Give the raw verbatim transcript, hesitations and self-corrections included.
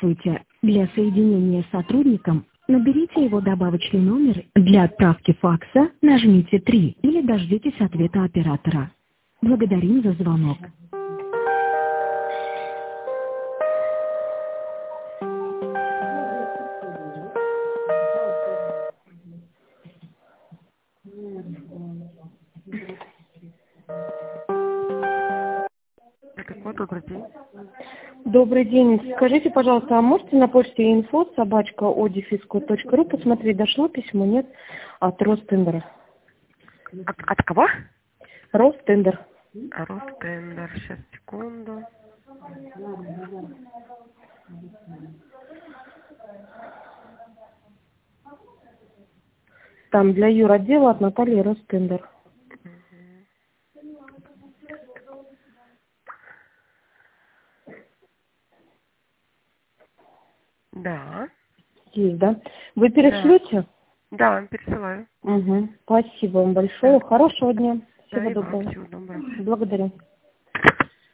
Здравствуйте. Для соединения с сотрудником наберите его добавочный номер. Для отправки факса нажмите три или дождитесь ответа оператора. Благодарим за звонок. Добрый день. Добрый день. Скажите, пожалуйста, а можете на почте инфо собачка одефиско точка ру посмотреть, дошло письмо, нет, от Ростендера? От, от кого? Ростендер. Ростендер. Сейчас, секунду. Там для юротдела от Натальи Ростендер. Да. Есть, да? Вы перешлете? Да, пересылаю. Угу. Спасибо вам большое. Да. Хорошего дня. Да, Всего и вам доброго. всего доброго. Благодарю.